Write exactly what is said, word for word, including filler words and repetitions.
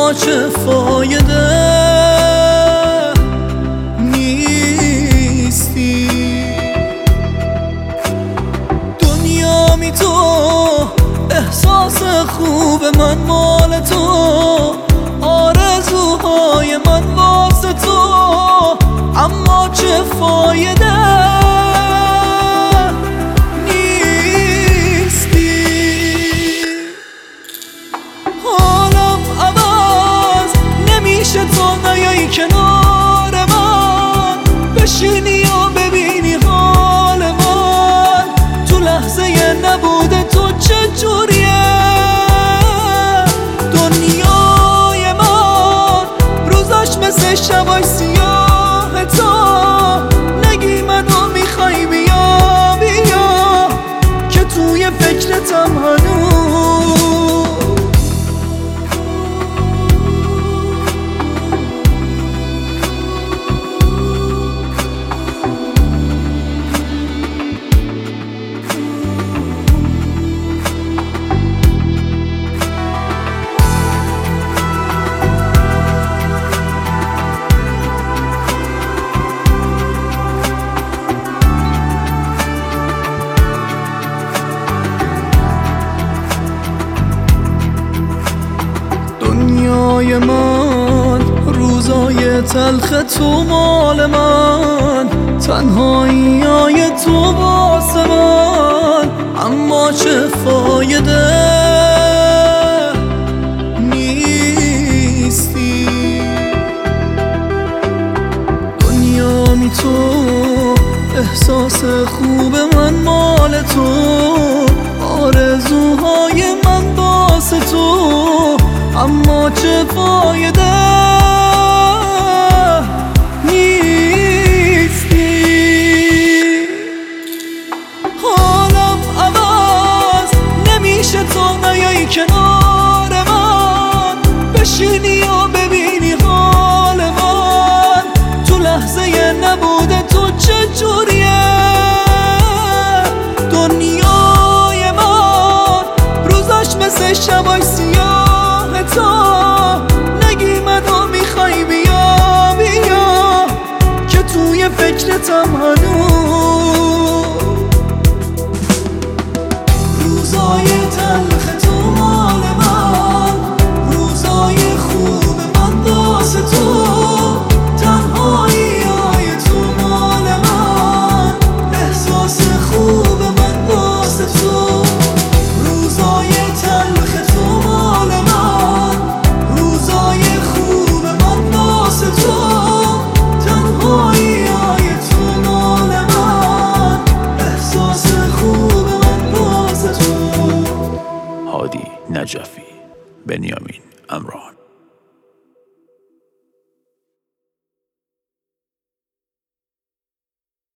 اما چه فایده نیستی. دنیا می تو احساس خوب من مال تو، آرزوهای من واسه تو، اما چه فایده نیستی. حالم عوض نمیشه تا نیایی کنار من، بشینی و ببینی حال من تو لحظه نبوده تو چجوریه. دنیای من روزاش مثل شبای سیاه، تا نگی منو میخوای بیا بیا که توی فکرتم هنوز. دنیای من روزای تلخ تو مال من، تنهایی های تو واسه من، اما چه فایده نیستی. دنیا می تو احساس خوب من مال تو، آرزوهای من واسه تو، اما چه فایده نیستی. حالم عوض نمیشه تا نیایی کنار من، بشینی و ببینی حال من تو لحظه نبوده تو چجوریه. دنیای من روزاش مثل شبای سیاه، تا نگی منو میخوای بیا بیا که توی فکرتم هنوز. روزای تلخ تو مال من، روزای خوب من واسه تو، تنهایی های تو مال من، احساس خوب من واسه تو. روزای تلخ تو مال من، روزای خوب من واسه تو، تنهایی های تو مال من، احساس خوب من واسه تو. هادی نجفی، بنیامین امران.